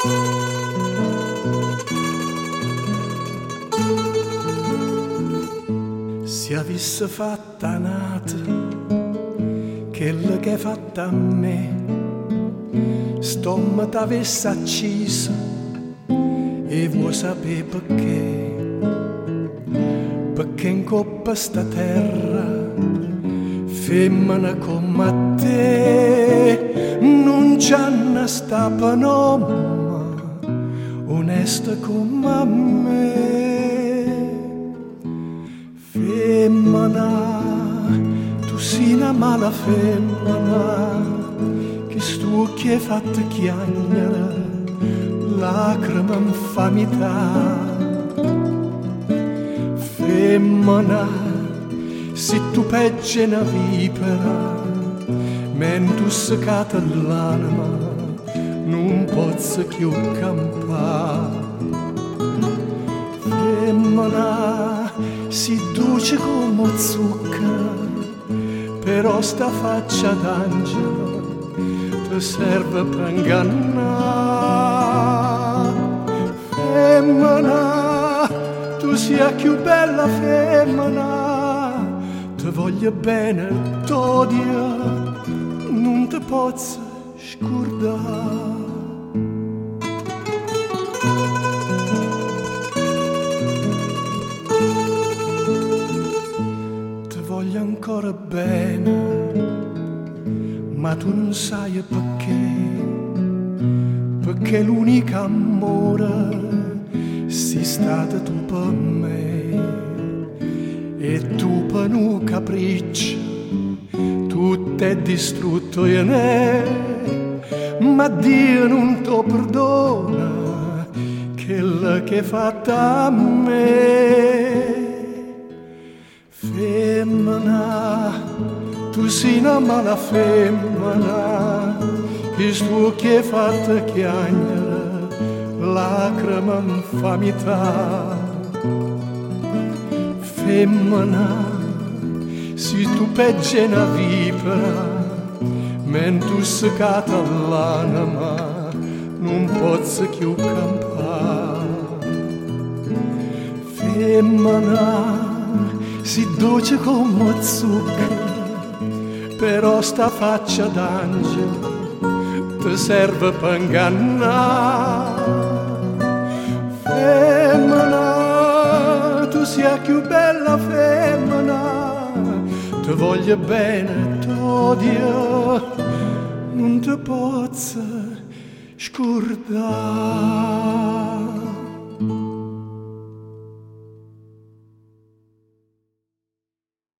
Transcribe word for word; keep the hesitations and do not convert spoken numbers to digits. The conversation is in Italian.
Se avesse fatta nata quella che hai fatta a me, stomma t'avesse accisa e vuoi sapere perché? Perché in coppa sta terra femmina come te non c'hanno sta panomma onesta come me. Femmina, tu sei una mala femmina, che stu che hai fatto chiagnere, lacrime infamità. Femmina, se tu peggi una vipera, mentre seccata l'anima, non posso più campare. Femmina, si dolce come zucchero, però sta faccia d'angelo ti serve per ingannare. Femmina, tu sia più bella femmina, ti voglio bene, t'odio, non ti posso scordare. Voglio ancora bene, ma tu non sai perché, perché l'unico amore sei stata tu per me, e tu per un capriccio tutto è distrutto e ne, ma Dio non ti perdona quella che hai fatta a me. Femmina, tu sei una mala femmina, che stu che hai fatto chiagnere, lacrime infamità. Femmina, se tu peggi una vipera, mentre seccata l'anima, non posso più campare. Femmina, si dolce come zucchero, però sta faccia d'angelo ti serve per ingannare. Femmina, tu sia più bella femmina, ti voglio bene, t'odio, non ti posso scordare.